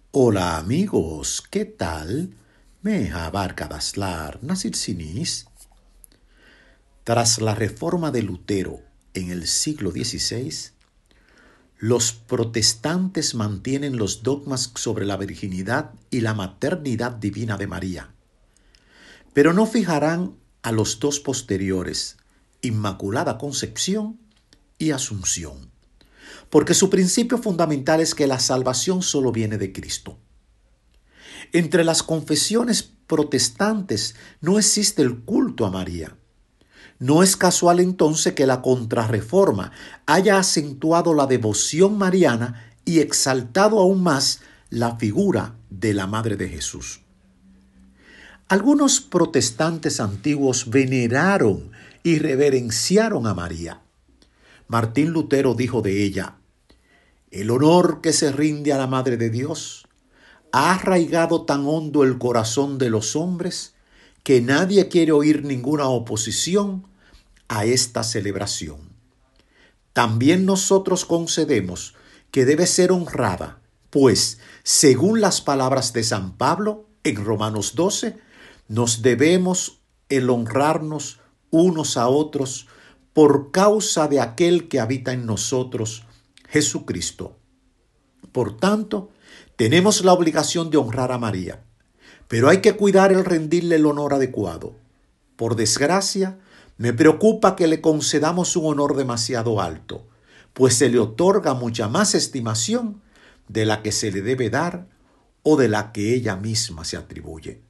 Hola amigos, ¿qué tal? Merhaba arkadaşlar, nasılsınız? Tras la reforma de Lutero en el siglo XVI, los protestantes mantienen los dogmas sobre la virginidad y la maternidad divina de María, pero no fijarán a los dos posteriores, Inmaculada Concepción y Asunción, porque su principio fundamental es que la salvación solo viene de Cristo. Entre las confesiones protestantes no existe el culto a María. No es casual entonces que la Contrarreforma haya acentuado la devoción mariana y exaltado aún más la figura de la Madre de Jesús. Algunos protestantes antiguos veneraron y reverenciaron a María. Martín Lutero dijo de ella: el honor que se rinde a la Madre de Dios ha arraigado tan hondo el corazón de los hombres que nadie quiere oír ninguna oposición a esta celebración. También nosotros concedemos que debe ser honrada, pues, según las palabras de San Pablo en Romanos 12, nos debemos el honrarnos unos a otros por causa de aquel que habita en nosotros, Jesucristo. Por tanto, tenemos la obligación de honrar a María, pero hay que cuidar el rendirle el honor adecuado. Por desgracia, me preocupa que le concedamos un honor demasiado alto, pues se le otorga mucha más estimación de la que se le debe dar o de la que ella misma se atribuye.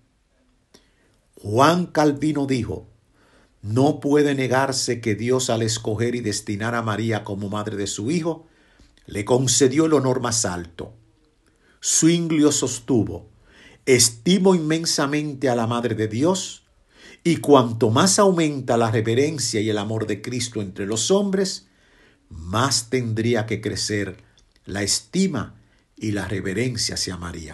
Juan Calvino dijo: no puede negarse que Dios, al escoger y destinar a María como madre de su Hijo, le concedió el honor más alto. Zwinglio sostuvo: estimo inmensamente a la Madre de Dios, y cuanto más aumenta la reverencia y el amor de Cristo entre los hombres, más tendría que crecer la estima y la reverencia hacia María.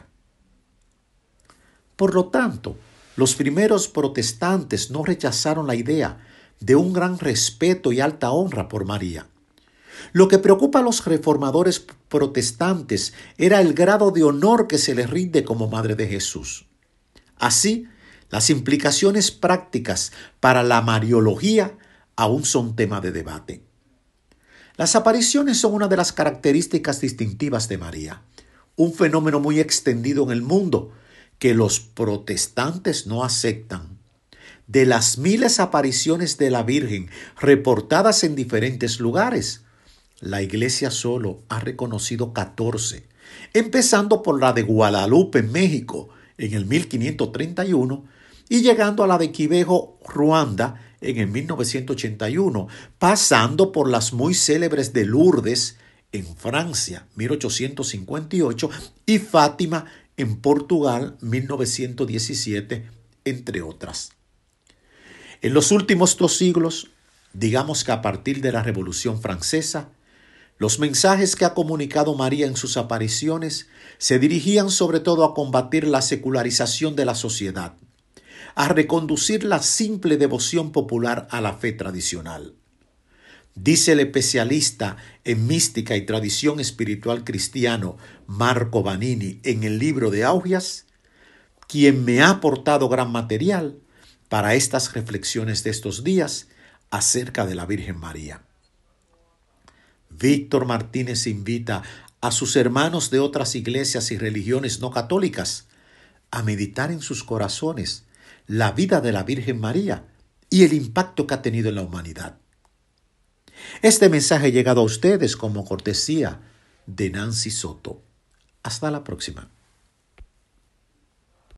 Por lo tanto, los primeros protestantes no rechazaron la idea de un gran respeto y alta honra por María. Lo que preocupa a los reformadores protestantes era el grado de honor que se le rinde como Madre de Jesús. Así, las implicaciones prácticas para la mariología aún son tema de debate. Las apariciones son una de las características distintivas de María, un fenómeno muy extendido en el mundo que los protestantes no aceptan. De las miles apariciones de la Virgen reportadas en diferentes lugares, la Iglesia solo ha reconocido 14, empezando por la de Guadalupe en México en el 1531 y llegando a la de Quibejo, Ruanda, en el 1981, pasando por las muy célebres de Lourdes en Francia, 1858, y Fátima en Portugal, 1917, entre otras. En los últimos 2 siglos, digamos que a partir de la Revolución Francesa, los mensajes que ha comunicado María en sus apariciones se dirigían sobre todo a combatir la secularización de la sociedad, a reconducir la simple devoción popular a la fe tradicional. Dice el especialista en mística y tradición espiritual cristiano Marco Vanini en el libro de Augias, quien me ha aportado gran material para estas reflexiones de estos días acerca de la Virgen María. Víctor Martínez invita a sus hermanos de otras iglesias y religiones no católicas a meditar en sus corazones la vida de la Virgen María y el impacto que ha tenido en la humanidad. Este mensaje ha llegado a ustedes como cortesía de Nancy Soto. Hasta la próxima.